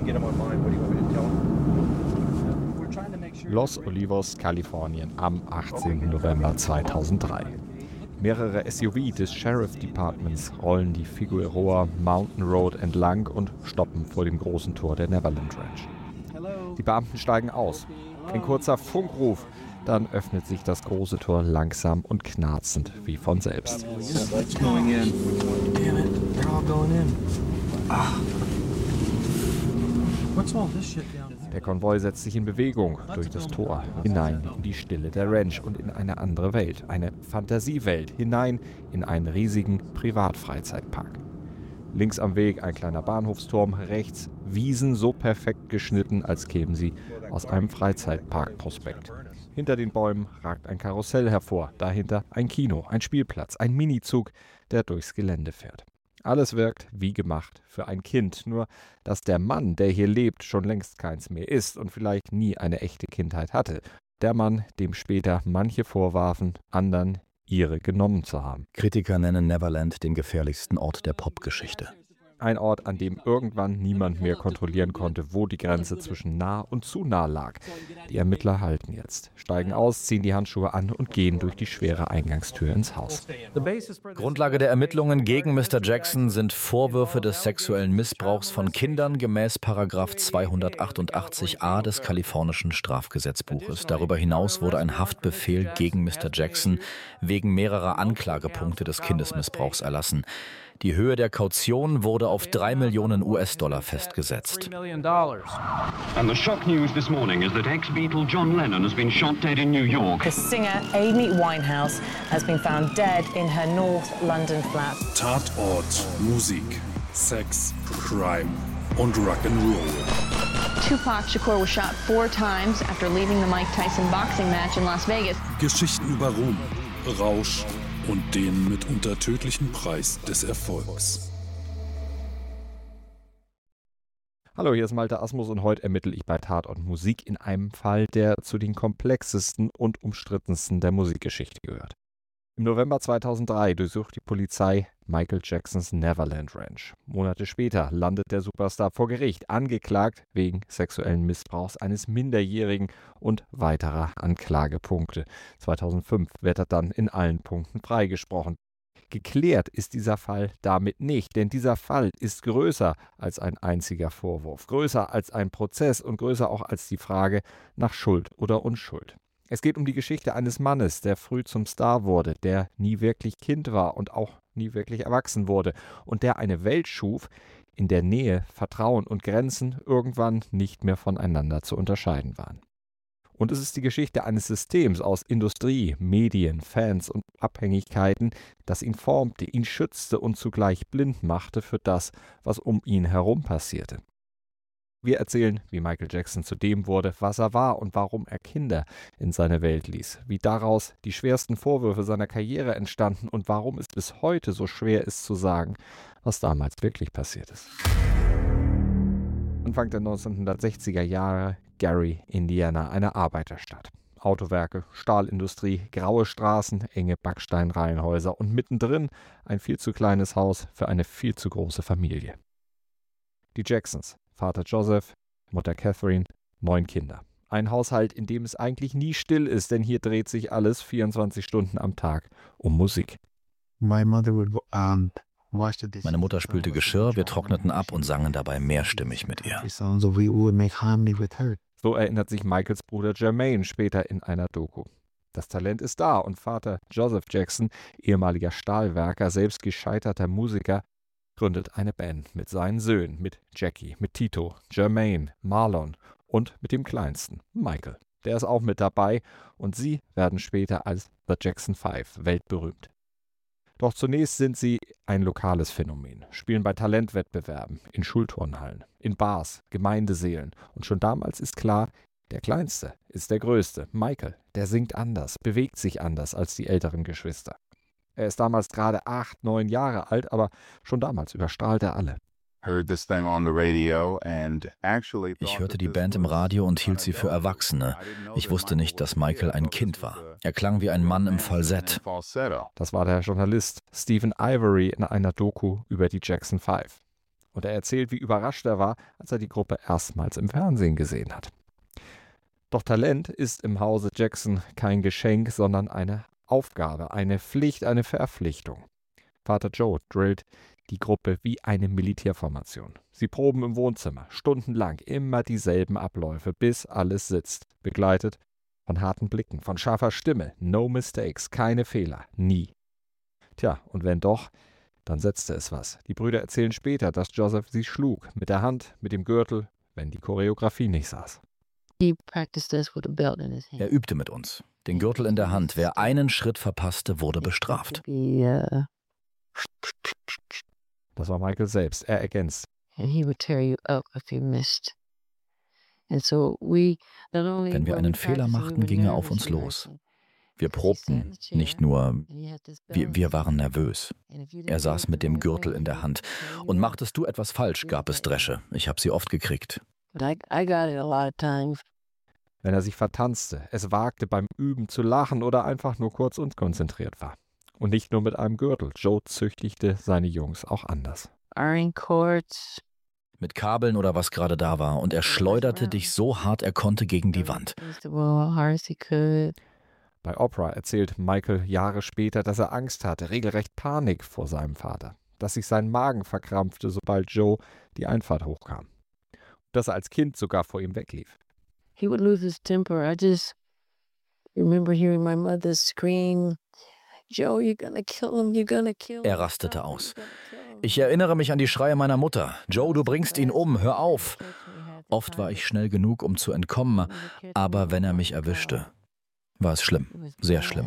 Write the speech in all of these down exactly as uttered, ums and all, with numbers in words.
Los Olivos, Kalifornien, am achtzehnten November zweitausenddrei. Mehrere S U V des Sheriff Departments rollen die Figueroa Mountain Road entlang und stoppen vor dem großen Tor der Neverland Ranch. Die Beamten steigen aus. Ein kurzer Funkruf, dann öffnet sich das große Tor langsam und knarzend wie von selbst. Der Konvoi setzt sich in Bewegung durch das Tor, hinein in die Stille der Ranch und in eine andere Welt, eine Fantasiewelt, hinein in einen riesigen Privatfreizeitpark. Links am Weg ein kleiner Bahnhofsturm, rechts Wiesen so perfekt geschnitten, als kämen sie aus einem Freizeitparkprospekt. Hinter den Bäumen ragt ein Karussell hervor, dahinter ein Kino, ein Spielplatz, ein Minizug, der durchs Gelände fährt. Alles wirkt wie gemacht für ein Kind, nur dass der Mann, der hier lebt, schon längst keins mehr ist und vielleicht nie eine echte Kindheit hatte. Der Mann, dem später manche vorwarfen, anderen ihre genommen zu haben. Kritiker nennen Neverland den gefährlichsten Ort der Popgeschichte. Ein Ort, an dem irgendwann niemand mehr kontrollieren konnte, wo die Grenze zwischen nah und zu nah lag. Die Ermittler halten jetzt, steigen aus, ziehen die Handschuhe an und gehen durch die schwere Eingangstür ins Haus. Grundlage der Ermittlungen gegen Mister Jackson sind Vorwürfe des sexuellen Missbrauchs von Kindern gemäß Paragraph zweihundertachtundachtzig a des kalifornischen Strafgesetzbuches. Darüber hinaus wurde ein Haftbefehl gegen Mister Jackson wegen mehrerer Anklagepunkte des Kindesmissbrauchs erlassen. Die Höhe der Kaution wurde auf drei Millionen U S-Dollar festgesetzt. And the shock news this morning is that ex-Beatle John Lennon has been shot dead in New York. The singer Amy Winehouse has been found dead in her North London flat. Tatort, Musik, Sex, Crime und Rock'n'Roll. Tupac Shakur was shot four times after leaving the Mike Tyson boxing match in Las Vegas. Geschichten über Ruhm, Rausch und den mitunter tödlichen Preis des Erfolgs. Hallo, hier ist Malte Asmus und heute ermittle ich bei Tatort Musik in einem Fall, der zu den komplexesten und umstrittensten der Musikgeschichte gehört. Im November zweitausenddrei durchsucht die Polizei Michael Jacksons Neverland Ranch. Monate später landet der Superstar vor Gericht, angeklagt wegen sexuellen Missbrauchs eines Minderjährigen und weiterer Anklagepunkte. zweitausendfünf wird er dann in allen Punkten freigesprochen. Geklärt ist dieser Fall damit nicht, denn dieser Fall ist größer als ein einziger Vorwurf, größer als ein Prozess und größer auch als die Frage nach Schuld oder Unschuld. Es geht um die Geschichte eines Mannes, der früh zum Star wurde, der nie wirklich Kind war und auch nie wirklich erwachsen wurde und der eine Welt schuf, in der Nähe, Vertrauen und Grenzen irgendwann nicht mehr voneinander zu unterscheiden waren. Und es ist die Geschichte eines Systems aus Industrie, Medien, Fans und Abhängigkeiten, das ihn formte, ihn schützte und zugleich blind machte für das, was um ihn herum passierte. Wir erzählen, wie Michael Jackson zu dem wurde, was er war und warum er Kinder in seine Welt ließ, wie daraus die schwersten Vorwürfe seiner Karriere entstanden und warum es bis heute so schwer ist zu sagen, was damals wirklich passiert ist. Anfang der neunzehnhundertsechziger Jahre, Gary, Indiana, eine Arbeiterstadt. Autowerke, Stahlindustrie, graue Straßen, enge Backsteinreihenhäuser und mittendrin ein viel zu kleines Haus für eine viel zu große Familie. Die Jacksons, Vater Joseph, Mutter Catherine, neun Kinder. Ein Haushalt, in dem es eigentlich nie still ist, denn hier dreht sich alles vierundzwanzig Stunden am Tag um Musik. Meine Mutter spülte Geschirr, wir trockneten ab und sangen dabei mehrstimmig mit ihr. So erinnert sich Michaels Bruder Jermaine später in einer Doku. Das Talent ist da und Vater Joseph Jackson, ehemaliger Stahlwerker, selbst gescheiterter Musiker, gründet eine Band mit seinen Söhnen, mit Jackie, mit Tito, Jermaine, Marlon und mit dem Kleinsten, Michael. Der ist auch mit dabei und sie werden später als The Jackson Five weltberühmt. Doch zunächst sind sie ein lokales Phänomen, spielen bei Talentwettbewerben, in Schulturnhallen, in Bars, Gemeindeseelen. Und schon damals ist klar, der Kleinste ist der Größte, Michael. Der singt anders, bewegt sich anders als die älteren Geschwister. Er ist damals gerade acht, neun Jahre alt, aber schon damals überstrahlt er alle. Ich hörte die Band im Radio und hielt sie für Erwachsene. Ich wusste nicht, dass Michael ein Kind war. Er klang wie ein Mann im Falsett. Das war der Journalist Stephen Ivory in einer Doku über die Jackson Five. Und er erzählt, wie überrascht er war, als er die Gruppe erstmals im Fernsehen gesehen hat. Doch Talent ist im Hause Jackson kein Geschenk, sondern eine Aufgabe, eine Pflicht, eine Verpflichtung. Vater Joe drillt die Gruppe wie eine Militärformation. Sie proben im Wohnzimmer, stundenlang, immer dieselben Abläufe, bis alles sitzt, begleitet von harten Blicken, von scharfer Stimme, no mistakes, keine Fehler, nie. Tja, und wenn doch, dann setzte es was. Die Brüder erzählen später, dass Joseph sie schlug, mit der Hand, mit dem Gürtel, wenn die Choreografie nicht saß. Er übte mit uns, den Gürtel in der Hand. Wer einen Schritt verpasste, wurde bestraft. Das war Michael selbst. Er ergänzt. Wenn wir einen Fehler machten, ging er auf uns los. Wir probten, nicht nur, wir, wir waren nervös. Er saß mit dem Gürtel in der Hand. Und machtest du etwas falsch, gab es Dresche. Ich habe sie oft gekriegt. Wenn er sich vertanzte, es wagte beim Üben zu lachen oder einfach nur kurz unkonzentriert war. Und nicht nur mit einem Gürtel. Joe züchtigte seine Jungs auch anders. Mit Kabeln oder was gerade da war. Und er schleuderte dich so hart er konnte gegen die Wand. Bei Oprah erzählt Michael Jahre später, dass er Angst hatte, regelrecht Panik vor seinem Vater. Dass sich sein Magen verkrampfte, sobald Joe die Einfahrt hochkam. Dass er als Kind sogar vor ihm weglief. He would lose his temper. I just remember hearing my mother scream, Joe, you're gonna kill him, you're gonna kill him. Er rastete aus. Ich erinnere mich an die Schreie meiner Mutter. Joe, du bringst ihn um, hör auf. Oft war ich schnell genug, um zu entkommen, aber wenn er mich erwischte, war es schlimm, sehr schlimm.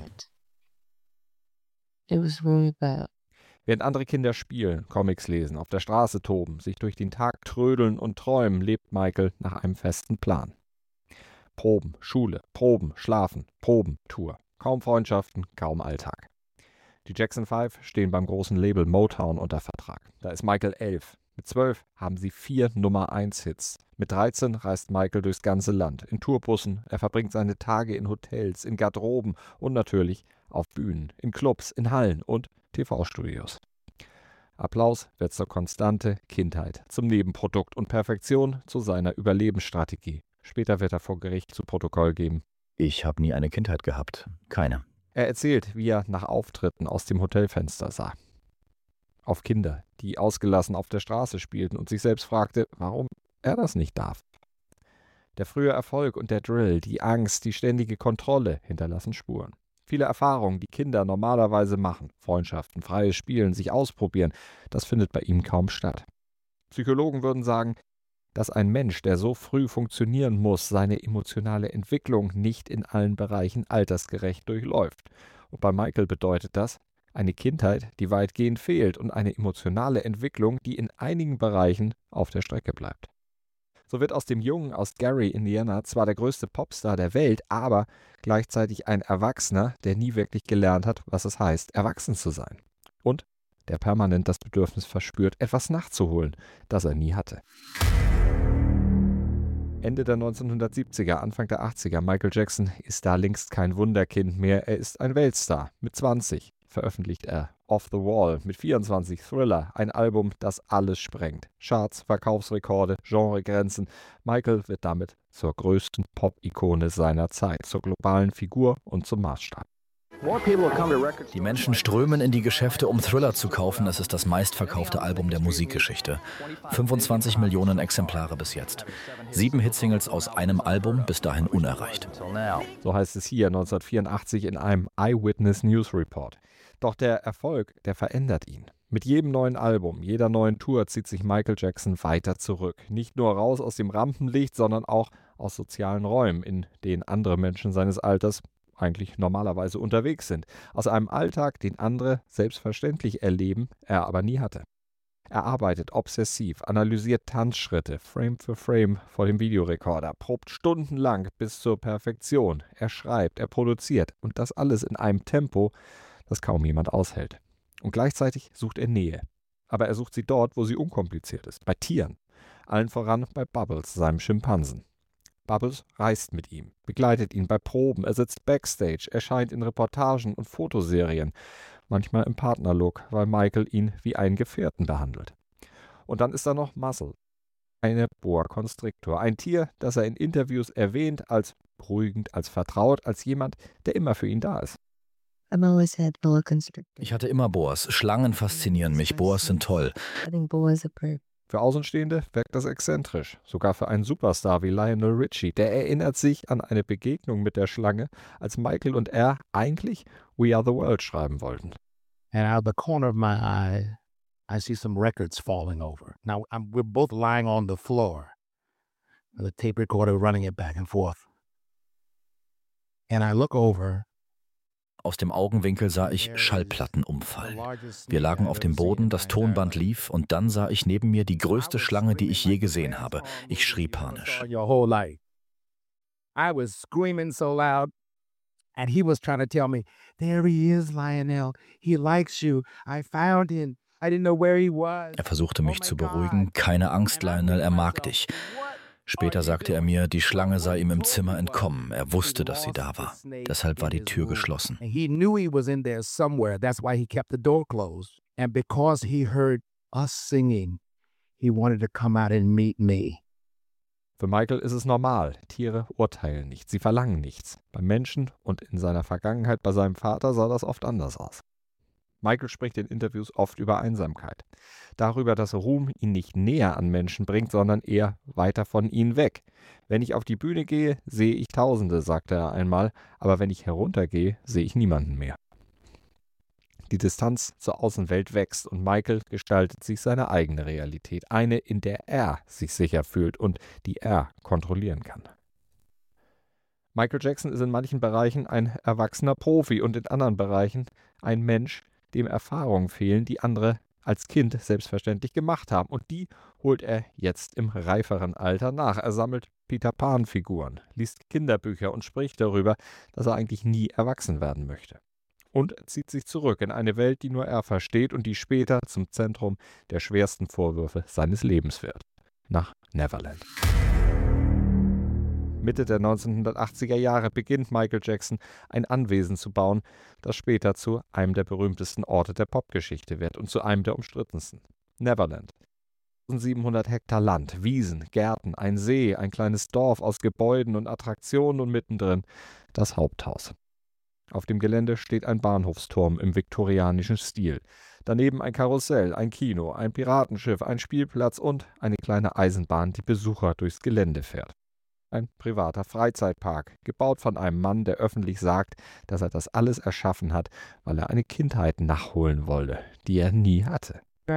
Während andere Kinder spielen, Comics lesen, auf der Straße toben, sich durch den Tag trödeln und träumen, lebt Michael nach einem festen Plan. Proben, Schule, Proben, Schlafen, Proben, Tour. Kaum Freundschaften, kaum Alltag. Die Jackson Five stehen beim großen Label Motown unter Vertrag. Da ist Michael elf. Mit zwölf haben sie vier Nummer eins Hits. Mit dreizehn reist Michael durchs ganze Land, in Tourbussen. Er verbringt seine Tage in Hotels, in Garderoben und natürlich auf Bühnen, in Clubs, in Hallen und T V-Studios. Applaus wird zur Konstante, Kindheit zum Nebenprodukt und Perfektion zu seiner Überlebensstrategie. Später wird er vor Gericht zu Protokoll geben: Ich habe nie eine Kindheit gehabt. Keine. Er erzählt, wie er nach Auftritten aus dem Hotelfenster sah. Auf Kinder, die ausgelassen auf der Straße spielten und sich selbst fragte, warum er das nicht darf. Der frühe Erfolg und der Drill, die Angst, die ständige Kontrolle hinterlassen Spuren. Viele Erfahrungen, die Kinder normalerweise machen, Freundschaften, freies Spielen, sich ausprobieren, das findet bei ihm kaum statt. Psychologen würden sagen, dass ein Mensch, der so früh funktionieren muss, seine emotionale Entwicklung nicht in allen Bereichen altersgerecht durchläuft. Und bei Michael bedeutet das eine Kindheit, die weitgehend fehlt und eine emotionale Entwicklung, die in einigen Bereichen auf der Strecke bleibt. So wird aus dem Jungen aus Gary, Indiana, zwar der größte Popstar der Welt, aber gleichzeitig ein Erwachsener, der nie wirklich gelernt hat, was es heißt, erwachsen zu sein. Und der permanent das Bedürfnis verspürt, etwas nachzuholen, das er nie hatte. Ende der neunzehnhundertsiebziger, Anfang der achtziger, Michael Jackson ist da längst kein Wunderkind mehr, er ist ein Weltstar. Mit zwanzig veröffentlicht er Off the Wall, mit vierundzwanzig Thriller, ein Album, das alles sprengt. Charts, Verkaufsrekorde, Genregrenzen. Michael wird damit zur größten Pop-Ikone seiner Zeit, zur globalen Figur und zum Maßstab. Die Menschen strömen in die Geschäfte, um Thriller zu kaufen. Es ist das meistverkaufte Album der Musikgeschichte. fünfundzwanzig Millionen Exemplare bis jetzt. Sieben Hitsingles aus einem Album, bis dahin unerreicht. So heißt es hier neunzehnhundertvierundachtzig in einem Eyewitness News Report. Doch der Erfolg, der verändert ihn. Mit jedem neuen Album, jeder neuen Tour zieht sich Michael Jackson weiter zurück. Nicht nur raus aus dem Rampenlicht, sondern auch aus sozialen Räumen, in denen andere Menschen seines Alters eigentlich normalerweise unterwegs sind. Aus einem Alltag, den andere selbstverständlich erleben, er aber nie hatte. Er arbeitet obsessiv, analysiert Tanzschritte, Frame für Frame vor dem Videorekorder, probt stundenlang bis zur Perfektion. Er schreibt, er produziert und das alles in einem Tempo, das kaum jemand aushält. Und gleichzeitig sucht er Nähe. Aber er sucht sie dort, wo sie unkompliziert ist, bei Tieren. Allen voran bei Bubbles, seinem Schimpansen. Bubbles reist mit ihm, begleitet ihn bei Proben, er sitzt backstage, erscheint in Reportagen und Fotoserien, manchmal im Partnerlook, weil Michael ihn wie einen Gefährten behandelt. Und dann ist da noch Muscle, eine Boa Constrictor, ein Tier, das er in Interviews erwähnt als beruhigend, als vertraut, als jemand, der immer für ihn da ist. I've always had boa constrictors. Ich hatte immer Boas. Schlangen faszinieren mich. Boas sind toll. I think boas are perfect. Für Außenstehende wirkt das exzentrisch, sogar für einen Superstar wie Lionel Richie. Der erinnert sich an eine Begegnung mit der Schlange, als Michael und er eigentlich We Are the World schreiben wollten. And out of the corner of my eye, I see some records falling over. Now, I'm, we're both lying on the floor. The tape recorder running it back and forth. And I look over. Aus dem Augenwinkel sah ich Schallplatten umfallen. Wir lagen auf dem Boden, das Tonband lief und dann sah ich neben mir die größte Schlange, die ich je gesehen habe. Ich schrie panisch. Your whole life. I was screaming so loud, and he was trying to tell me, there he is, Lionel. He likes you. I found him. I didn't know where he was. Er versuchte mich zu beruhigen. Keine Angst, Lionel, er mag dich. Später sagte er mir, die Schlange sei ihm im Zimmer entkommen. Er wusste, dass sie da war. Deshalb war die Tür geschlossen. He knew he was in there somewhere. That's why he kept the door closed. And because he heard us singing, he wanted to come out and meet me. Für Michael ist es normal. Tiere urteilen nicht, sie verlangen nichts. Beim Menschen und in seiner Vergangenheit bei seinem Vater sah das oft anders aus. Michael spricht in Interviews oft über Einsamkeit. Darüber, dass Ruhm ihn nicht näher an Menschen bringt, sondern eher weiter von ihnen weg. Wenn ich auf die Bühne gehe, sehe ich Tausende, sagte er einmal, aber wenn ich heruntergehe, sehe ich niemanden mehr. Die Distanz zur Außenwelt wächst und Michael gestaltet sich seine eigene Realität, eine, in der er sich sicher fühlt und die er kontrollieren kann. Michael Jackson ist in manchen Bereichen ein erwachsener Profi und in anderen Bereichen ein Mensch, dem Erfahrungen fehlen, die andere als Kind selbstverständlich gemacht haben. Und die holt er jetzt im reiferen Alter nach. Er sammelt Peter-Pan-Figuren, liest Kinderbücher und spricht darüber, dass er eigentlich nie erwachsen werden möchte. Und zieht sich zurück in eine Welt, die nur er versteht und die später zum Zentrum der schwersten Vorwürfe seines Lebens wird. Nach Neverland. Mitte der neunzehnhundertachtziger Jahre beginnt Michael Jackson, ein Anwesen zu bauen, das später zu einem der berühmtesten Orte der Popgeschichte wird und zu einem der umstrittensten. Neverland. siebenhundert Hektar Land, Wiesen, Gärten, ein See, ein kleines Dorf aus Gebäuden und Attraktionen und mittendrin das Haupthaus. Auf dem Gelände steht ein Bahnhofsturm im viktorianischen Stil. Daneben ein Karussell, ein Kino, ein Piratenschiff, ein Spielplatz und eine kleine Eisenbahn, die Besucher durchs Gelände fährt. Ein privater Freizeitpark, gebaut von einem Mann, der öffentlich sagt, dass er das alles erschaffen hat, weil er eine Kindheit nachholen wollte, die er nie hatte.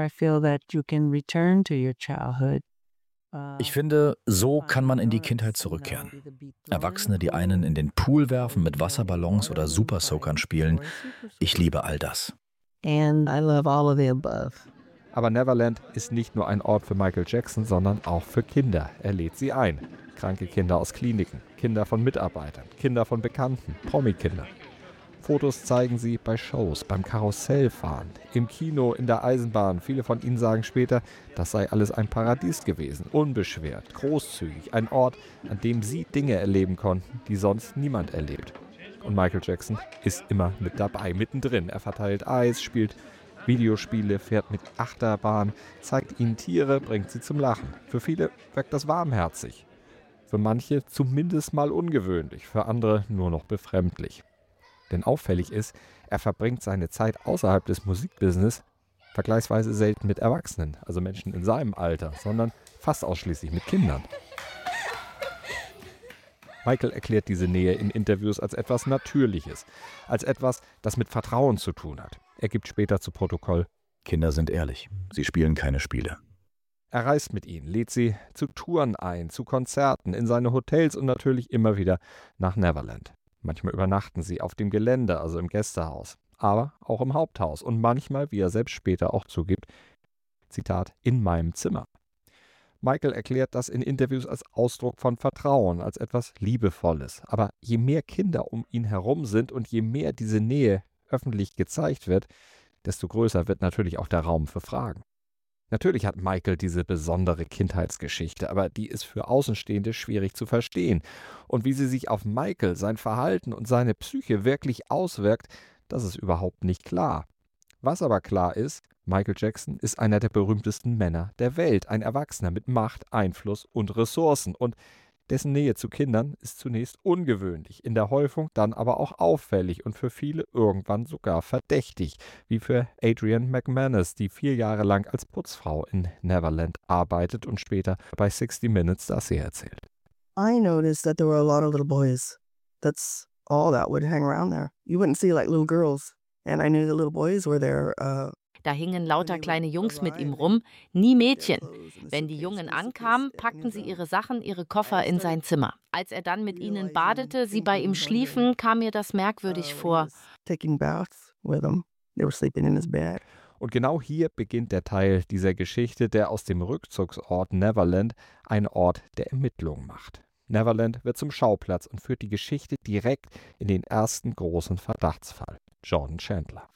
Ich finde, so kann man in die Kindheit zurückkehren. Erwachsene, die einen in den Pool werfen, mit Wasserballons oder Super-Soakern spielen. Ich liebe all das. And I love all of the above. Aber Neverland ist nicht nur ein Ort für Michael Jackson, sondern auch für Kinder. Er lädt sie ein. Kranke Kinder aus Kliniken, Kinder von Mitarbeitern, Kinder von Bekannten, Promi-Kinder. Fotos zeigen sie bei Shows, beim Karussellfahren, im Kino, in der Eisenbahn. Viele von ihnen sagen später, das sei alles ein Paradies gewesen, unbeschwert, großzügig, ein Ort, an dem sie Dinge erleben konnten, die sonst niemand erlebt. Und Michael Jackson ist immer mit dabei, mittendrin. Er verteilt Eis, spielt Videospiele, fährt mit Achterbahn, zeigt ihnen Tiere, bringt sie zum Lachen. Für viele wirkt das warmherzig. Für manche zumindest mal ungewöhnlich, für andere nur noch befremdlich. Denn auffällig ist, er verbringt seine Zeit außerhalb des Musikbusiness vergleichsweise selten mit Erwachsenen, also Menschen in seinem Alter, sondern fast ausschließlich mit Kindern. Michael erklärt diese Nähe in Interviews als etwas Natürliches, als etwas, das mit Vertrauen zu tun hat. Er gibt später zu Protokoll: Kinder sind ehrlich, sie spielen keine Spiele. Er reist mit ihnen, lädt sie zu Touren ein, zu Konzerten, in seine Hotels und natürlich immer wieder nach Neverland. Manchmal übernachten sie auf dem Gelände, also im Gästehaus, aber auch im Haupthaus und manchmal, wie er selbst später auch zugibt, Zitat, in meinem Zimmer. Michael erklärt das in Interviews als Ausdruck von Vertrauen, als etwas Liebevolles. Aber je mehr Kinder um ihn herum sind und je mehr diese Nähe öffentlich gezeigt wird, desto größer wird natürlich auch der Raum für Fragen. Natürlich hat Michael diese besondere Kindheitsgeschichte, aber die ist für Außenstehende schwierig zu verstehen. Und wie sie sich auf Michael, sein Verhalten und seine Psyche wirklich auswirkt, das ist überhaupt nicht klar. Was aber klar ist, Michael Jackson ist einer der berühmtesten Männer der Welt, ein Erwachsener mit Macht, Einfluss und Ressourcen. Und dessen Nähe zu Kindern ist zunächst ungewöhnlich, in der Häufung dann aber auch auffällig und für viele irgendwann sogar verdächtig, wie für Adrienne McManus, die vier Jahre lang als Putzfrau in Neverland arbeitet und später bei sixty minutes das hier erzählt. I noticed that there were a lot of little boys. That's all that would hang around there. You wouldn't see like little girls. And I knew the little boys were there. Uh, Da hingen lauter kleine Jungs mit ihm rum, nie Mädchen. Wenn die Jungen ankamen, packten sie ihre Sachen, ihre Koffer in sein Zimmer. Als er dann mit ihnen badete, sie bei ihm schliefen, kam mir das merkwürdig vor. taking baths with them. They were sleeping in his bed. Und genau hier beginnt der Teil dieser Geschichte, der aus dem Rückzugsort Neverland einen Ort der Ermittlung macht. Neverland wird zum Schauplatz und führt die Geschichte direkt in den ersten großen Verdachtsfall: Jordan Chandler.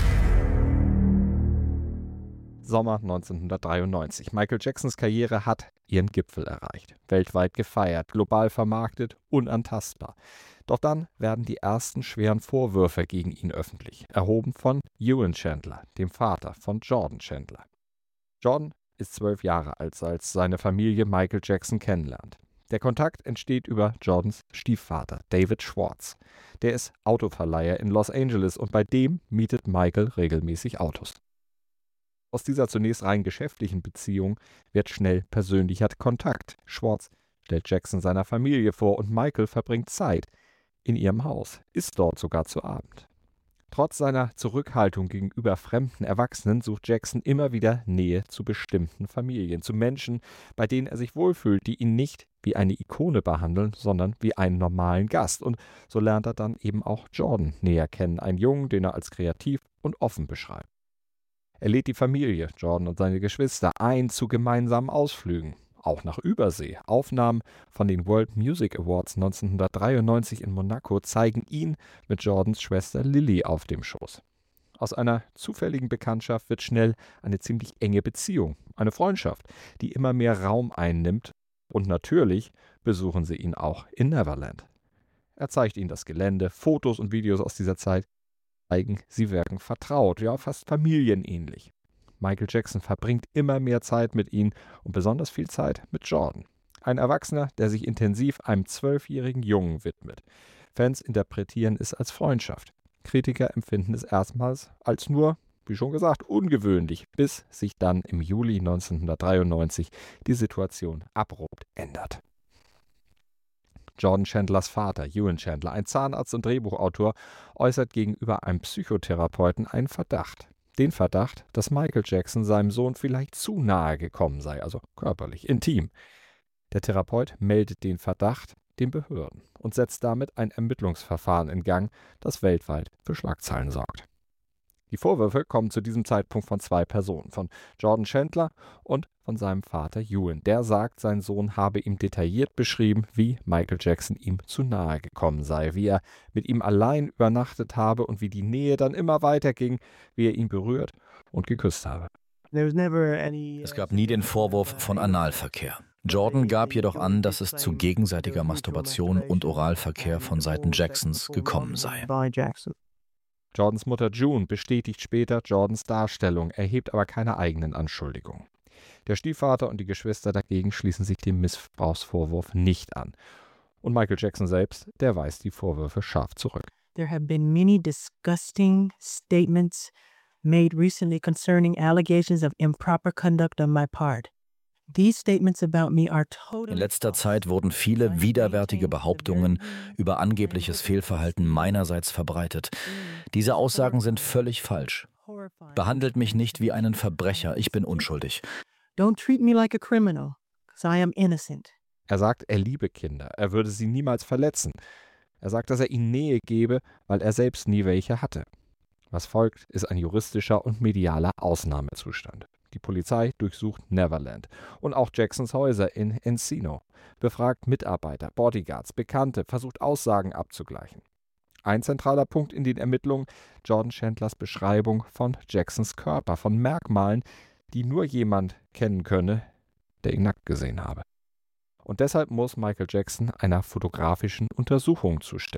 Sommer neunzehnhundertdreiundneunzig. Michael Jacksons Karriere hat ihren Gipfel erreicht. Weltweit gefeiert, global vermarktet, unantastbar. Doch dann werden die ersten schweren Vorwürfe gegen ihn öffentlich, erhoben von Ewan Chandler, dem Vater von Jordan Chandler. Jordan ist zwölf Jahre alt, als seine Familie Michael Jackson kennenlernt. Der Kontakt entsteht über Jordans Stiefvater, David Schwartz. Der ist Autoverleiher in Los Angeles und bei dem mietet Michael regelmäßig Autos. Aus dieser zunächst rein geschäftlichen Beziehung wird schnell persönlicher Kontakt. Schwartz stellt Jackson seiner Familie vor und Michael verbringt Zeit in ihrem Haus, ist dort sogar zu Abend. Trotz seiner Zurückhaltung gegenüber fremden Erwachsenen sucht Jackson immer wieder Nähe zu bestimmten Familien, zu Menschen, bei denen er sich wohlfühlt, die ihn nicht wie eine Ikone behandeln, sondern wie einen normalen Gast. Und so lernt er dann eben auch Jordan näher kennen, einen Jungen, den er als kreativ und offen beschreibt. Er lädt die Familie, Jordan und seine Geschwister, ein zu gemeinsamen Ausflügen, auch nach Übersee. Aufnahmen von den World Music Awards neunzehnhundertdreiundneunzig in Monaco zeigen ihn mit Jordans Schwester Lily auf dem Schoß. Aus einer zufälligen Bekanntschaft wird schnell eine ziemlich enge Beziehung, eine Freundschaft, die immer mehr Raum einnimmt. Und natürlich besuchen sie ihn auch in Neverland. Er zeigt ihnen das Gelände, Fotos und Videos aus dieser Zeit zeigen, sie wirken vertraut, ja fast familienähnlich. Michael Jackson verbringt immer mehr Zeit mit ihnen und besonders viel Zeit mit Jordan. Ein Erwachsener, der sich intensiv einem zwölfjährigen Jungen widmet. Fans interpretieren es als Freundschaft. Kritiker empfinden es erstmals als nur, wie schon gesagt, ungewöhnlich, bis sich dann im Juli neunzehnhundertdreiundneunzig die Situation abrupt ändert. Jordan Chandlers Vater, Ewan Chandler, ein Zahnarzt und Drehbuchautor, äußert gegenüber einem Psychotherapeuten einen Verdacht. Den Verdacht, dass Michael Jackson seinem Sohn vielleicht zu nahe gekommen sei, also körperlich, intim. Der Therapeut meldet den Verdacht den Behörden und setzt damit ein Ermittlungsverfahren in Gang, das weltweit für Schlagzeilen sorgt. Die Vorwürfe kommen zu diesem Zeitpunkt von zwei Personen, von Jordan Chandler und von seinem Vater Ewan. Der sagt, sein Sohn habe ihm detailliert beschrieben, wie Michael Jackson ihm zu nahe gekommen sei, wie er mit ihm allein übernachtet habe und wie die Nähe dann immer weiterging, wie er ihn berührt und geküsst habe. Es gab nie den Vorwurf von Analverkehr. Jordan gab jedoch an, dass es zu gegenseitiger Masturbation und Oralverkehr von Seiten Jacksons gekommen sei. Jordans Mutter June bestätigt später Jordans Darstellung, erhebt aber keine eigenen Anschuldigungen. Der Stiefvater und die Geschwister dagegen schließen sich dem Missbrauchsvorwurf nicht an. Und Michael Jackson selbst, der weist die Vorwürfe scharf zurück. There have been many disgusting statements made recently concerning allegations of improper conduct on my part. These statements about me are totally In letzter Zeit wurden viele widerwärtige Behauptungen über angebliches Fehlverhalten meinerseits verbreitet. Diese Aussagen sind völlig falsch. Behandelt mich nicht wie einen Verbrecher, ich bin unschuldig. Don't treat me like a criminal, because I am innocent. Er sagt, er liebe Kinder, er würde sie niemals verletzen. Er sagt, dass er ihnen Nähe gebe, weil er selbst nie welche hatte. Was folgt, ist ein juristischer und medialer Ausnahmezustand. Die Polizei durchsucht Neverland und auch Jacksons Häuser in Encino, befragt Mitarbeiter, Bodyguards, Bekannte, versucht Aussagen abzugleichen. Ein zentraler Punkt in den Ermittlungen: Jordan Chandlers Beschreibung von Jacksons Körper, von Merkmalen, die nur jemand kennen könne, der ihn nackt gesehen habe. Und deshalb muss Michael Jackson einer fotografischen Untersuchung zustimmen.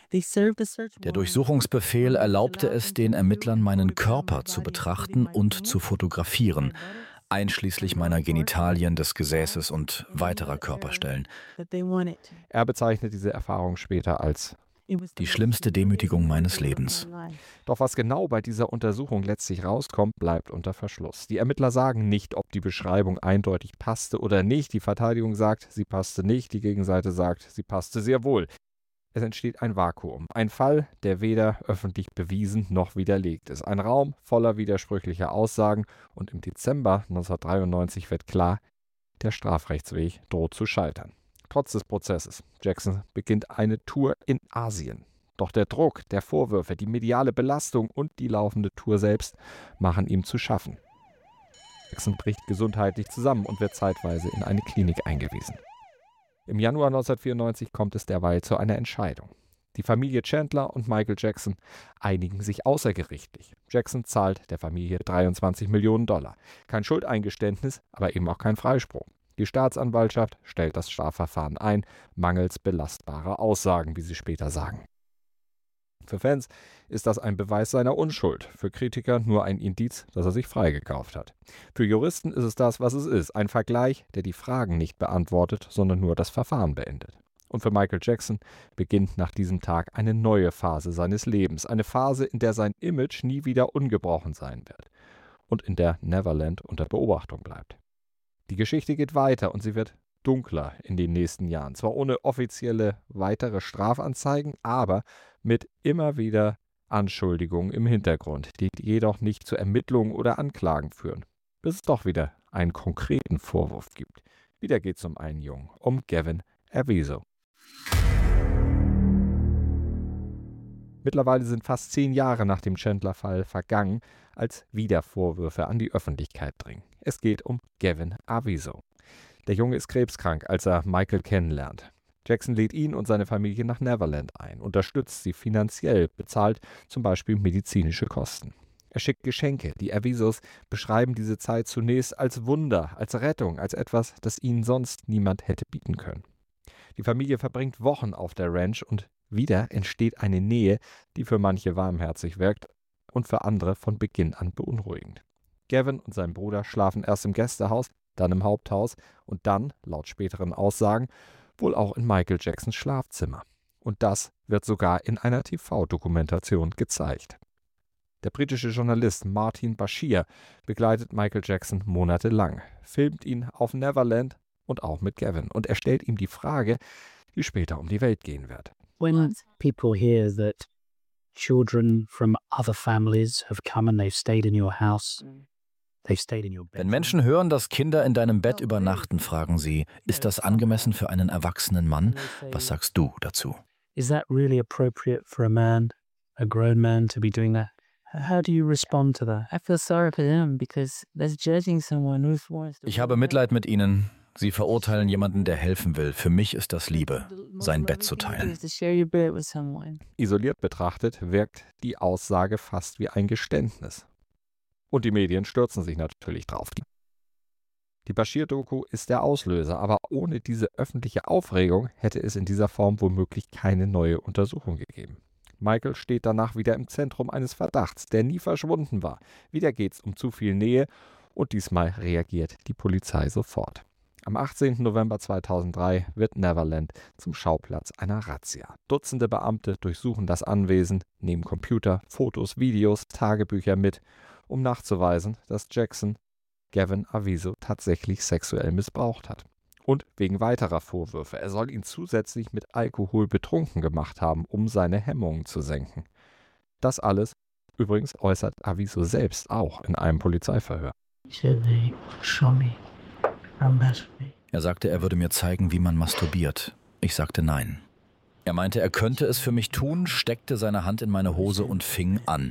They served the search Der warrant. Durchsuchungsbefehl erlaubte es den Ermittlern, meinen Körper zu betrachten und zu fotografieren, einschließlich meiner Genitalien, des Gesäßes und weiterer Körperstellen. That they wanted. Er bezeichnet diese Erfahrung später als It was Die schlimmste Demütigung meines Lebens. Doch was genau bei dieser Untersuchung letztlich rauskommt, bleibt unter Verschluss. Die Ermittler sagen nicht, ob die Beschreibung eindeutig passte oder nicht. Die Verteidigung sagt, sie passte nicht. Die Gegenseite sagt, sie passte sehr wohl. Es entsteht ein Vakuum. Ein Fall, der weder öffentlich bewiesen noch widerlegt ist. Ein Raum voller widersprüchlicher Aussagen. Und im Dezember neunzehnhundertdreiundneunzig wird klar, der Strafrechtsweg droht zu scheitern. Trotz des Prozesses. Jackson beginnt eine Tour in Asien. Doch der Druck, der Vorwürfe, die mediale Belastung und die laufende Tour selbst machen ihm zu schaffen. Jackson bricht gesundheitlich zusammen und wird zeitweise in eine Klinik eingewiesen. Im Januar neunzehnhundertvierundneunzig kommt es derweil zu einer Entscheidung. Die Familie Chandler und Michael Jackson einigen sich außergerichtlich. Jackson zahlt der Familie dreiundzwanzig Millionen Dollar. Kein Schuldeingeständnis, aber eben auch kein Freispruch. Die Staatsanwaltschaft stellt das Strafverfahren ein, mangels belastbarer Aussagen, wie sie später sagen. Für Fans ist das ein Beweis seiner Unschuld, für Kritiker nur ein Indiz, dass er sich freigekauft hat. Für Juristen ist es das, was es ist, ein Vergleich, der die Fragen nicht beantwortet, sondern nur das Verfahren beendet. Und für Michael Jackson beginnt nach diesem Tag eine neue Phase seines Lebens, eine Phase, in der sein Image nie wieder ungebrochen sein wird und in der Neverland unter Beobachtung bleibt. Die Geschichte geht weiter und sie wird dunkler in den nächsten Jahren. Zwar ohne offizielle weitere Strafanzeigen, aber mit immer wieder Anschuldigungen im Hintergrund, die jedoch nicht zu Ermittlungen oder Anklagen führen, bis es doch wieder einen konkreten Vorwurf gibt. Wieder geht es um einen Jungen, um Gavin Arvizo. Mittlerweile sind fast zehn Jahre nach dem Chandler-Fall vergangen, als wieder Vorwürfe an die Öffentlichkeit dringen. Es geht um Gavin Arvizo. Der Junge ist krebskrank, als er Michael kennenlernt. Jackson lädt ihn und seine Familie nach Neverland ein, unterstützt sie finanziell, bezahlt zum Beispiel medizinische Kosten. Er schickt Geschenke. Die Arvizos beschreiben diese Zeit zunächst als Wunder, als Rettung, als etwas, das ihnen sonst niemand hätte bieten können. Die Familie verbringt Wochen auf der Ranch und wieder entsteht eine Nähe, die für manche warmherzig wirkt und für andere von Beginn an beunruhigend. Gavin und sein Bruder schlafen erst im Gästehaus, dann im Haupthaus und dann, laut späteren Aussagen, wohl auch in Michael Jacksons Schlafzimmer. Und das wird sogar in einer T V-Dokumentation gezeigt. Der britische Journalist Martin Bashir begleitet Michael Jackson monatelang, filmt ihn auf Neverland und auch mit Gavin. Und er stellt ihm die Frage, die später um die Welt gehen wird. When people hear that children from other families have come and they've stayed in your house, they've stayed in your bed. Wenn Menschen hören, dass Kinder in deinem Bett übernachten, fragen sie, ist das angemessen für einen erwachsenen Mann? Was sagst du dazu? Is that really appropriate for a man, a grown man, to be doing that? How do you respond to that? I feel sorry for them because that's judging someone who wants to. Ich habe Mitleid mit ihnen. Sie verurteilen jemanden, der helfen will. Für mich ist das Liebe, sein Bett zu teilen. Isoliert betrachtet wirkt die Aussage fast wie ein Geständnis. Und die Medien stürzen sich natürlich drauf. Die Bashir-Doku ist der Auslöser, aber ohne diese öffentliche Aufregung hätte es in dieser Form womöglich keine neue Untersuchung gegeben. Michael steht danach wieder im Zentrum eines Verdachts, der nie verschwunden war. Wieder geht es um zu viel Nähe und diesmal reagiert die Polizei sofort. Am achtzehnten November zweitausenddrei wird Neverland zum Schauplatz einer Razzia. Dutzende Beamte durchsuchen das Anwesen, nehmen Computer, Fotos, Videos, Tagebücher mit, um nachzuweisen, dass Jackson Gavin Arvizo tatsächlich sexuell missbraucht hat. Und wegen weiterer Vorwürfe, er soll ihn zusätzlich mit Alkohol betrunken gemacht haben, um seine Hemmungen zu senken. Das alles übrigens äußert Arvizo selbst auch in einem Polizeiverhör. Er sagte, er würde mir zeigen, wie man masturbiert. Ich sagte nein. Er meinte, er könnte es für mich tun, steckte seine Hand in meine Hose und fing an.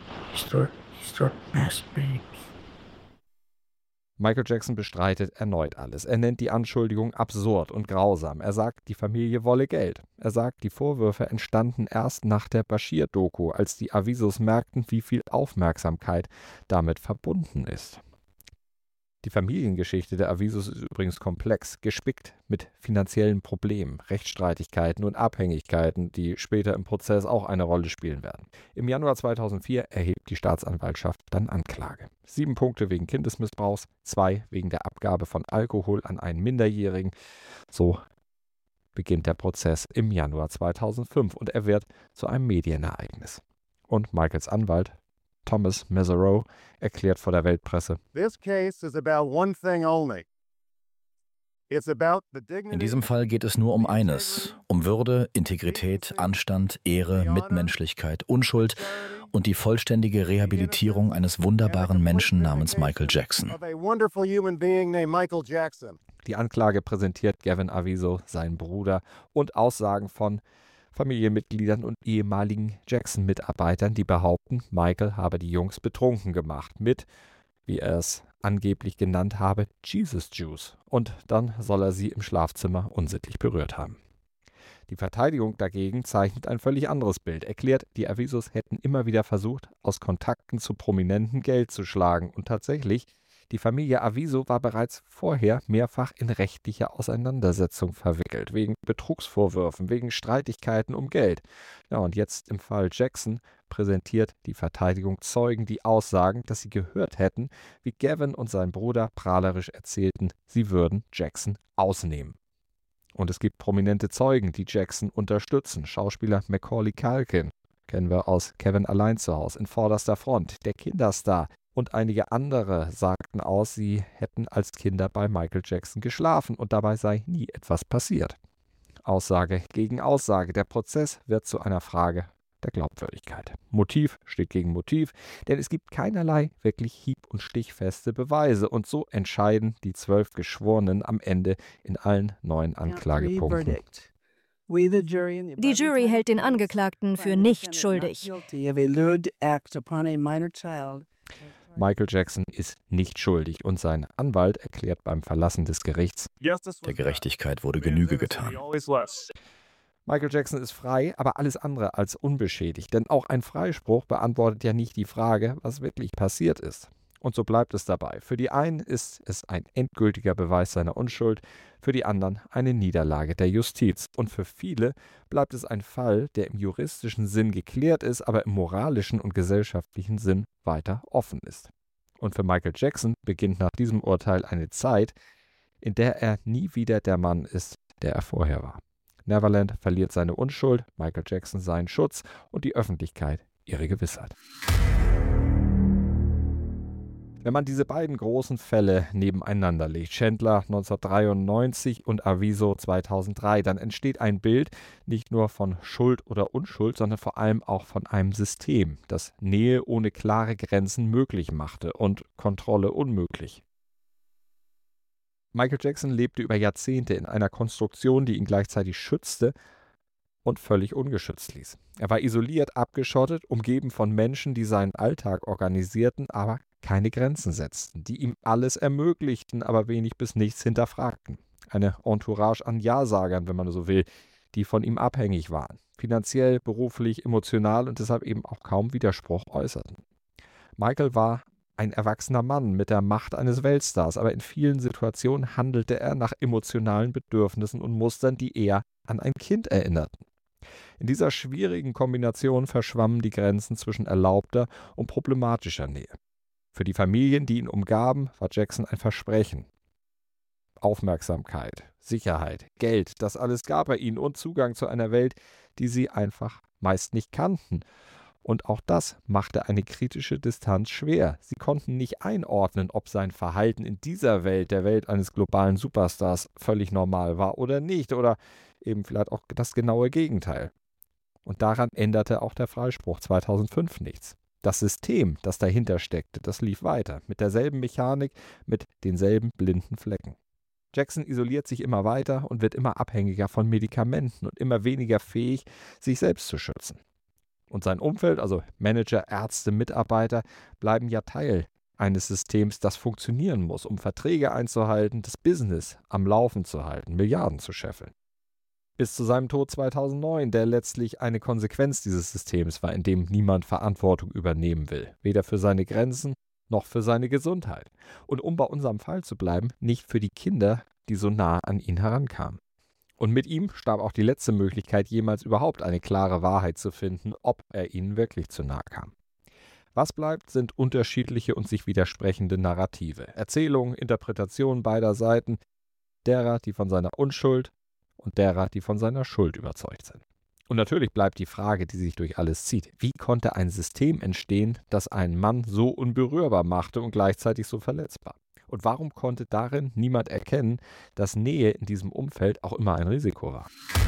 Michael Jackson bestreitet erneut alles. Er nennt die Anschuldigung absurd und grausam. Er sagt, die Familie wolle Geld. Er sagt, die Vorwürfe entstanden erst nach der Bashir-Doku, als die Arvizos merkten, wie viel Aufmerksamkeit damit verbunden ist. Die Familiengeschichte der Avisos ist übrigens komplex, gespickt mit finanziellen Problemen, Rechtsstreitigkeiten und Abhängigkeiten, die später im Prozess auch eine Rolle spielen werden. Im Januar zweitausendvier erhebt die Staatsanwaltschaft dann Anklage. Sieben Punkte wegen Kindesmissbrauchs, zwei wegen der Abgabe von Alkohol an einen Minderjährigen. So beginnt der Prozess im Januar zweitausendfünf und er wird zu einem Medienereignis. Und Michaels Anwalt Thomas Mesereau erklärt vor der Weltpresse: In diesem Fall geht es nur um eines, um Würde, Integrität, Anstand, Ehre, Mitmenschlichkeit, Unschuld und die vollständige Rehabilitierung eines wunderbaren Menschen namens Michael Jackson. Die Anklage präsentiert Gavin Aviso, seinen Bruder, und Aussagen von Familienmitgliedern und ehemaligen Jackson-Mitarbeitern, die behaupten, Michael habe die Jungs betrunken gemacht mit, wie er es angeblich genannt habe, Jesus Juice. Und dann soll er sie im Schlafzimmer unsittlich berührt haben. Die Verteidigung dagegen zeichnet ein völlig anderes Bild, erklärt, die Avisos hätten immer wieder versucht, aus Kontakten zu Prominenten Geld zu schlagen. Und tatsächlich, die Familie Aviso war bereits vorher mehrfach in rechtliche Auseinandersetzung verwickelt, wegen Betrugsvorwürfen, wegen Streitigkeiten um Geld. Ja, und jetzt im Fall Jackson präsentiert die Verteidigung Zeugen, die aussagen, dass sie gehört hätten, wie Gavin und sein Bruder prahlerisch erzählten, sie würden Jackson ausnehmen. Und es gibt prominente Zeugen, die Jackson unterstützen. Schauspieler Macaulay Culkin, kennen wir aus Kevin allein zu Hause, in vorderster Front, der Kinderstar. Und einige andere sagten aus, sie hätten als Kinder bei Michael Jackson geschlafen und dabei sei nie etwas passiert. Aussage gegen Aussage. Der Prozess wird zu einer Frage der Glaubwürdigkeit. Motiv steht gegen Motiv, denn es gibt keinerlei wirklich hieb- und stichfeste Beweise. Und so entscheiden die zwölf Geschworenen am Ende in allen neun Anklagepunkten. Die Jury hält den Angeklagten für nicht schuldig. Michael Jackson ist nicht schuldig und sein Anwalt erklärt beim Verlassen des Gerichts: Der Gerechtigkeit wurde Genüge getan. Michael Jackson ist frei, aber alles andere als unbeschädigt, denn auch ein Freispruch beantwortet ja nicht die Frage, was wirklich passiert ist. Und so bleibt es dabei. Für die einen ist es ein endgültiger Beweis seiner Unschuld, für die anderen eine Niederlage der Justiz. Und für viele bleibt es ein Fall, der im juristischen Sinn geklärt ist, aber im moralischen und gesellschaftlichen Sinn weiter offen ist. Und für Michael Jackson beginnt nach diesem Urteil eine Zeit, in der er nie wieder der Mann ist, der er vorher war. Neverland verliert seine Unschuld, Michael Jackson seinen Schutz und die Öffentlichkeit ihre Gewissheit. Wenn man diese beiden großen Fälle nebeneinander legt, Chandler neunzehnhundertdreiundneunzig und Aviso zweitausenddrei, dann entsteht ein Bild nicht nur von Schuld oder Unschuld, sondern vor allem auch von einem System, das Nähe ohne klare Grenzen möglich machte und Kontrolle unmöglich. Michael Jackson lebte über Jahrzehnte in einer Konstruktion, die ihn gleichzeitig schützte und völlig ungeschützt ließ. Er war isoliert, abgeschottet, umgeben von Menschen, die seinen Alltag organisierten, aber keine Grenzen setzten, die ihm alles ermöglichten, aber wenig bis nichts hinterfragten. Eine Entourage an Ja-Sagern, wenn man so will, die von ihm abhängig waren, finanziell, beruflich, emotional und deshalb eben auch kaum Widerspruch äußerten. Michael war ein erwachsener Mann mit der Macht eines Weltstars, aber in vielen Situationen handelte er nach emotionalen Bedürfnissen und Mustern, die eher an ein Kind erinnerten. In dieser schwierigen Kombination verschwammen die Grenzen zwischen erlaubter und problematischer Nähe. Für die Familien, die ihn umgaben, war Jackson ein Versprechen. Aufmerksamkeit, Sicherheit, Geld, das alles gab er ihnen und Zugang zu einer Welt, die sie einfach meist nicht kannten. Und auch das machte eine kritische Distanz schwer. Sie konnten nicht einordnen, ob sein Verhalten in dieser Welt, der Welt eines globalen Superstars, völlig normal war oder nicht, oder eben vielleicht auch das genaue Gegenteil. Und daran änderte auch der Freispruch zweitausendfünf nichts. Das System, das dahinter steckte, das lief weiter, mit derselben Mechanik, mit denselben blinden Flecken. Jackson isoliert sich immer weiter und wird immer abhängiger von Medikamenten und immer weniger fähig, sich selbst zu schützen. Und sein Umfeld, also Manager, Ärzte, Mitarbeiter, bleiben ja Teil eines Systems, das funktionieren muss, um Verträge einzuhalten, das Business am Laufen zu halten, Milliarden zu scheffeln. Bis zu seinem Tod zweitausendneun, der letztlich eine Konsequenz dieses Systems war, in dem niemand Verantwortung übernehmen will, weder für seine Grenzen noch für seine Gesundheit. Und um bei unserem Fall zu bleiben, nicht für die Kinder, die so nah an ihn herankamen. Und mit ihm starb auch die letzte Möglichkeit, jemals überhaupt eine klare Wahrheit zu finden, ob er ihnen wirklich zu nahe kam. Was bleibt, sind unterschiedliche und sich widersprechende Narrative, Erzählungen, Interpretationen beider Seiten, derer, die von seiner Unschuld und derer, die von seiner Schuld überzeugt sind. Und natürlich bleibt die Frage, die sich durch alles zieht. Wie konnte ein System entstehen, das einen Mann so unberührbar machte und gleichzeitig so verletzbar? Und warum konnte darin niemand erkennen, dass Nähe in diesem Umfeld auch immer ein Risiko war?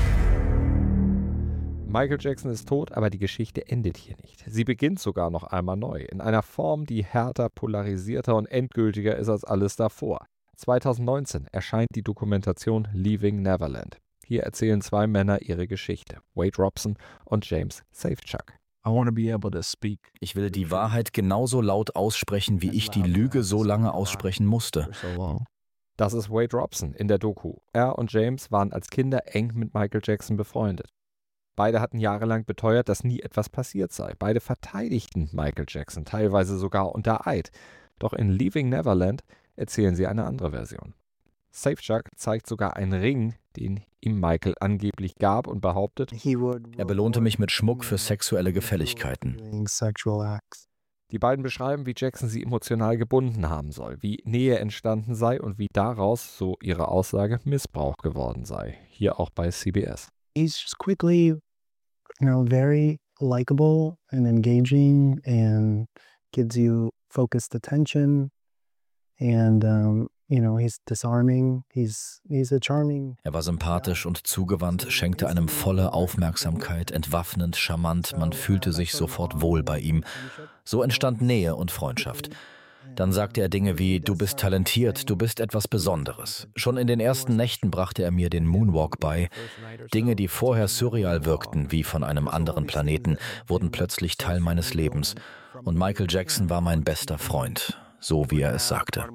Michael Jackson ist tot, aber die Geschichte endet hier nicht. Sie beginnt sogar noch einmal neu, in einer Form, die härter, polarisierter und endgültiger ist als alles davor. zweitausendneunzehn erscheint die Dokumentation Leaving Neverland. Hier erzählen zwei Männer ihre Geschichte, Wade Robson und James Safechuck. Ich will die Wahrheit genauso laut aussprechen, wie ich die Lüge so lange aussprechen musste. Das ist Wade Robson in der Doku. Er und James waren als Kinder eng mit Michael Jackson befreundet. Beide hatten jahrelang beteuert, dass nie etwas passiert sei. Beide verteidigten Michael Jackson, teilweise sogar unter Eid. Doch in Leaving Neverland erzählen sie eine andere Version. Safechuck zeigt sogar einen Ring, den ihm Michael angeblich gab und behauptet, er belohnte mich mit Schmuck für sexuelle Gefälligkeiten. Die beiden beschreiben, wie Jackson sie emotional gebunden haben soll, wie Nähe entstanden sei und wie daraus, so ihre Aussage, Missbrauch geworden sei. Hier auch bei C B S. He's just quickly, you know, very likable and engaging and gives you focused attention and um, you know, he's disarming, he's, he's a charming. Er war sympathisch und zugewandt, schenkte einem volle Aufmerksamkeit, entwaffnend, charmant, man fühlte sich sofort wohl bei ihm. So entstand Nähe und Freundschaft. Dann sagte er Dinge wie, du bist talentiert, du bist etwas Besonderes. Schon in den ersten Nächten brachte er mir den Moonwalk bei. Dinge, die vorher surreal wirkten, wie von einem anderen Planeten, wurden plötzlich Teil meines Lebens. Und Michael Jackson war mein bester Freund. So wie er es sagte.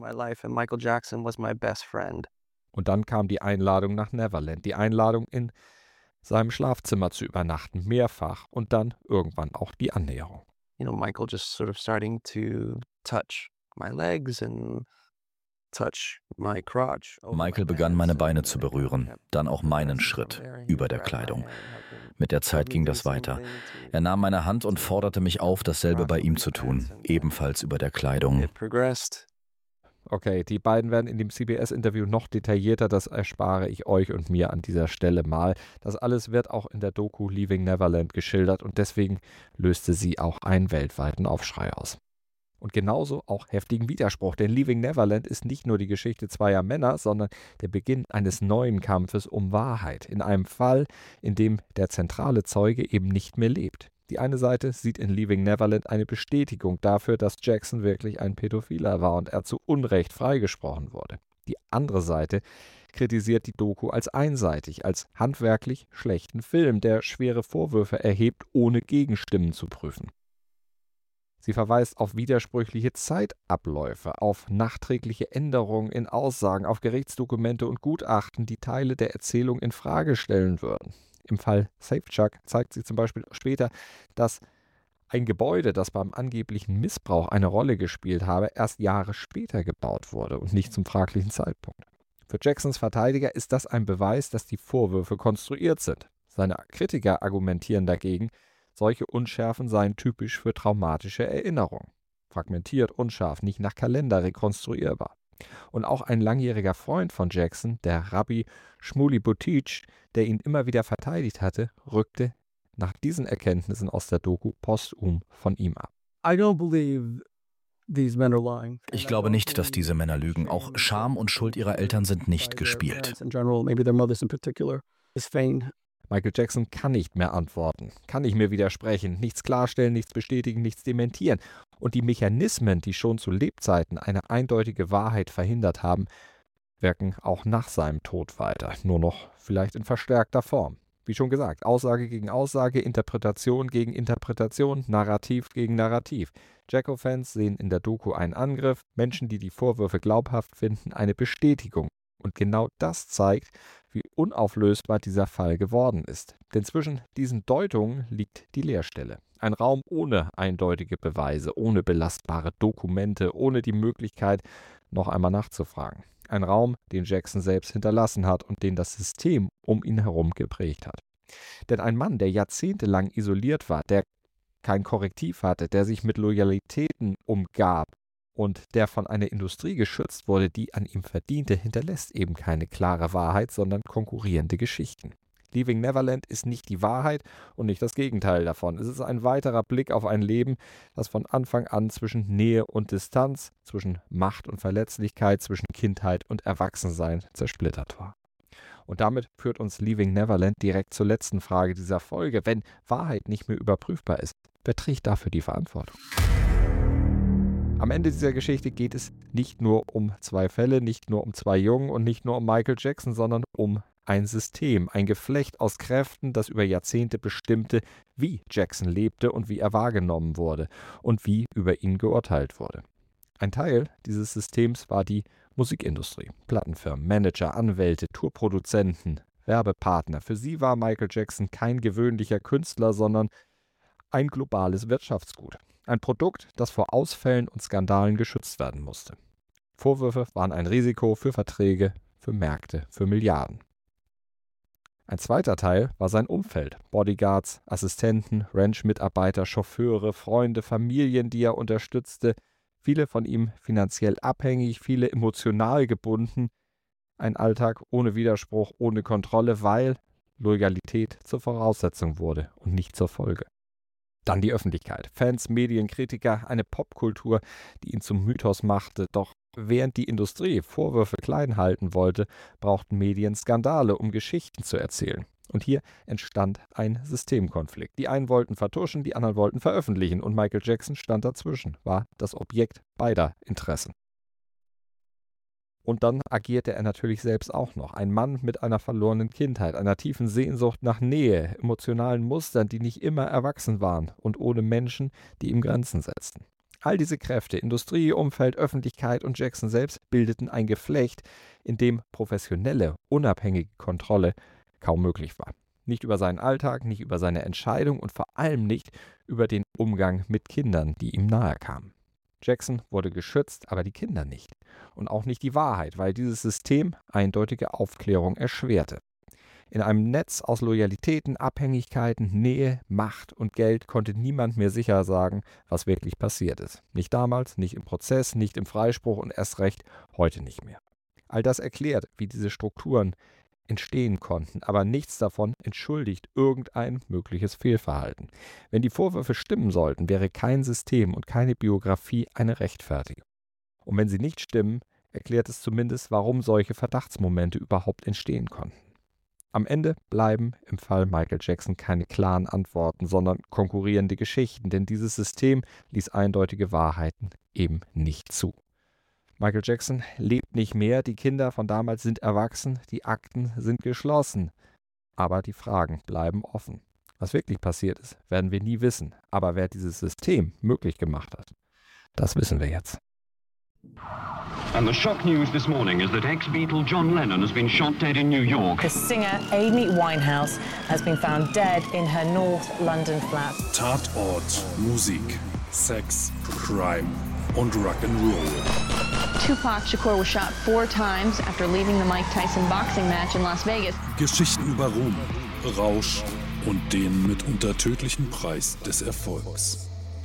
Und dann kam die Einladung nach Neverland, die Einladung in seinem Schlafzimmer zu übernachten, mehrfach und dann irgendwann auch die Annäherung. You know, Michael just sort of starting to touch my legs and touch my crotch. Michael begann meine Beine zu berühren, dann auch meinen Schritt über der Kleidung. Mit der Zeit ging das weiter. Er nahm meine Hand und forderte mich auf, dasselbe bei ihm zu tun, ebenfalls über der Kleidung. Okay, die beiden werden in dem C B S-Interview noch detaillierter, das erspare ich euch und mir an dieser Stelle mal. Das alles wird auch in der Doku Leaving Neverland geschildert und deswegen löste sie auch einen weltweiten Aufschrei aus. Und genauso auch heftigen Widerspruch, denn Leaving Neverland ist nicht nur die Geschichte zweier Männer, sondern der Beginn eines neuen Kampfes um Wahrheit, in einem Fall, in dem der zentrale Zeuge eben nicht mehr lebt. Die eine Seite sieht in Leaving Neverland eine Bestätigung dafür, dass Jackson wirklich ein Pädophiler war und er zu Unrecht freigesprochen wurde. Die andere Seite kritisiert die Doku als einseitig, als handwerklich schlechten Film, der schwere Vorwürfe erhebt, ohne Gegenstimmen zu prüfen. Sie verweist auf widersprüchliche Zeitabläufe, auf nachträgliche Änderungen in Aussagen, auf Gerichtsdokumente und Gutachten, die Teile der Erzählung in Frage stellen würden. Im Fall Safechuck zeigt sie zum Beispiel später, dass ein Gebäude, das beim angeblichen Missbrauch eine Rolle gespielt habe, erst Jahre später gebaut wurde und nicht zum fraglichen Zeitpunkt. Für Jacksons Verteidiger ist das ein Beweis, dass die Vorwürfe konstruiert sind. Seine Kritiker argumentieren dagegen, solche Unschärfen seien typisch für traumatische Erinnerungen. Fragmentiert, unscharf, nicht nach Kalender rekonstruierbar. Und auch ein langjähriger Freund von Jackson, der Rabbi Shmuley Boteach, der ihn immer wieder verteidigt hatte, rückte nach diesen Erkenntnissen aus der Doku posthum von ihm ab. Ich glaube nicht, dass diese Männer lügen. Auch Scham und Schuld ihrer Eltern sind nicht gespielt. Michael Jackson kann nicht mehr antworten, kann nicht mehr widersprechen, nichts klarstellen, nichts bestätigen, nichts dementieren. Und die Mechanismen, die schon zu Lebzeiten eine eindeutige Wahrheit verhindert haben, wirken auch nach seinem Tod weiter, nur noch vielleicht in verstärkter Form. Wie schon gesagt, Aussage gegen Aussage, Interpretation gegen Interpretation, Narrativ gegen Narrativ. Jacko-Fans sehen in der Doku einen Angriff, Menschen, die die Vorwürfe glaubhaft finden, eine Bestätigung. Und genau das zeigt, wie unauflösbar dieser Fall geworden ist. Denn zwischen diesen Deutungen liegt die Leerstelle. Ein Raum ohne eindeutige Beweise, ohne belastbare Dokumente, ohne die Möglichkeit, noch einmal nachzufragen. Ein Raum, den Jackson selbst hinterlassen hat und den das System um ihn herum geprägt hat. Denn ein Mann, der jahrzehntelang isoliert war, der kein Korrektiv hatte, der sich mit Loyalitäten umgab und der von einer Industrie geschützt wurde, die an ihm verdiente, hinterlässt eben keine klare Wahrheit, sondern konkurrierende Geschichten. Leaving Neverland ist nicht die Wahrheit und nicht das Gegenteil davon. Es ist ein weiterer Blick auf ein Leben, das von Anfang an zwischen Nähe und Distanz, zwischen Macht und Verletzlichkeit, zwischen Kindheit und Erwachsensein zersplittert war. Und damit führt uns Leaving Neverland direkt zur letzten Frage dieser Folge. Wenn Wahrheit nicht mehr überprüfbar ist, wer trägt dafür die Verantwortung? Am Ende dieser Geschichte geht es nicht nur um zwei Fälle, nicht nur um zwei Jungen und nicht nur um Michael Jackson, sondern um ein System, ein Geflecht aus Kräften, das über Jahrzehnte bestimmte, wie Jackson lebte und wie er wahrgenommen wurde und wie über ihn geurteilt wurde. Ein Teil dieses Systems war die Musikindustrie, Plattenfirmen, Manager, Anwälte, Tourproduzenten, Werbepartner. Für sie war Michael Jackson kein gewöhnlicher Künstler, sondern ein globales Wirtschaftsgut. Ein Produkt, das vor Ausfällen und Skandalen geschützt werden musste. Vorwürfe waren ein Risiko für Verträge, für Märkte, für Milliarden. Ein zweiter Teil war sein Umfeld, Bodyguards, Assistenten, Ranch-Mitarbeiter, Chauffeure, Freunde, Familien, die er unterstützte, viele von ihm finanziell abhängig, viele emotional gebunden, ein Alltag ohne Widerspruch, ohne Kontrolle, weil Loyalität zur Voraussetzung wurde und nicht zur Folge. Dann die Öffentlichkeit, Fans, Medien, Kritiker, eine Popkultur, die ihn zum Mythos machte, doch während die Industrie Vorwürfe klein halten wollte, brauchten Medien Skandale, um Geschichten zu erzählen. Und hier entstand ein Systemkonflikt. Die einen wollten vertuschen, die anderen wollten veröffentlichen und Michael Jackson stand dazwischen, war das Objekt beider Interessen. Und dann agierte er natürlich selbst auch noch. Ein Mann mit einer verlorenen Kindheit, einer tiefen Sehnsucht nach Nähe, emotionalen Mustern, die nicht immer erwachsen waren und ohne Menschen, die ihm Grenzen setzten. All diese Kräfte, Industrie, Umfeld, Öffentlichkeit und Jackson selbst bildeten ein Geflecht, in dem professionelle, unabhängige Kontrolle kaum möglich war. Nicht über seinen Alltag, nicht über seine Entscheidung und vor allem nicht über den Umgang mit Kindern, die ihm nahe kamen. Jackson wurde geschützt, aber die Kinder nicht. Und auch nicht die Wahrheit, weil dieses System eindeutige Aufklärung erschwerte. In einem Netz aus Loyalitäten, Abhängigkeiten, Nähe, Macht und Geld konnte niemand mehr sicher sagen, was wirklich passiert ist. Nicht damals, nicht im Prozess, nicht im Freispruch und erst recht heute nicht mehr. All das erklärt, wie diese Strukturen entstehen konnten, aber nichts davon entschuldigt irgendein mögliches Fehlverhalten. Wenn die Vorwürfe stimmen sollten, wäre kein System und keine Biografie eine Rechtfertigung. Und wenn sie nicht stimmen, erklärt es zumindest, warum solche Verdachtsmomente überhaupt entstehen konnten. Am Ende bleiben im Fall Michael Jackson keine klaren Antworten, sondern konkurrierende Geschichten, denn dieses System ließ eindeutige Wahrheiten eben nicht zu. Michael Jackson lebt nicht mehr, die Kinder von damals sind erwachsen, die Akten sind geschlossen. Aber die Fragen bleiben offen. Was wirklich passiert ist, werden wir nie wissen. Aber wer dieses System möglich gemacht hat, das wissen wir jetzt. And the shock news this morning is that ex-Beatle John Lennon has been shot dead in New York. The singer Amy Winehouse has been found dead in her North London flat. Tatort, Musik, Sex, Crime und Rock'n'Roll. Tupac Shakur was shot four times after leaving the Mike Tyson boxing match in Las Vegas. Geschichten über Ruhm, Rausch und den mitunter tödlichen Preis des Erfolgs.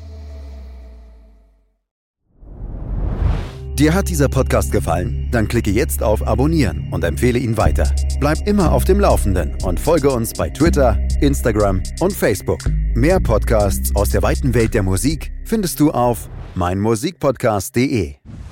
Dir hat dieser Podcast gefallen? Dann klicke jetzt auf Abonnieren und empfehle ihn weiter. Bleib immer auf dem Laufenden und folge uns bei Twitter, Instagram und Facebook. Mehr Podcasts aus der weiten Welt der Musik findest du auf meinmusikpodcast punkt de.